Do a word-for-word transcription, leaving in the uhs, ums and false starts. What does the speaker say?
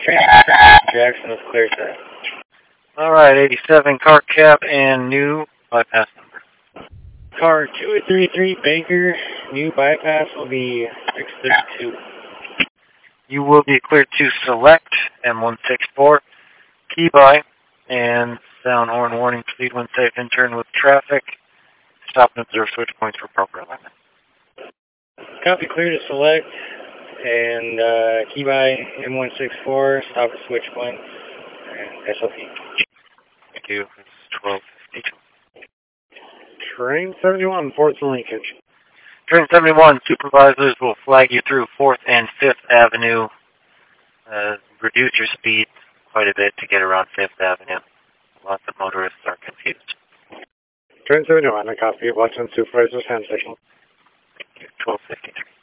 Jackson is clear, sir. Alright, eighty-seven car cap and new bypass number. Car two three three Baker, new bypass will be six thirty-two. You will be cleared to select M one sixty-four, key by, and sound horn warning, speed when safe, in turn with traffic. Stop and observe switch points for proper alignment. Copy, clear to select, and uh, key by M one sixty-four, stop at switch points, and S O P. Thank you. It's twelve fifty-two. Train seventy-one, fourth and Lincoln. Train seventy-one, supervisors will flag you through fourth and fifth Avenue. Uh, reduce your speed quite a bit to get around fifth Avenue. Lots of motorists are confused. Train seventy-one, a copy. Watch on supervisor's hand signal. twelve fifty-three.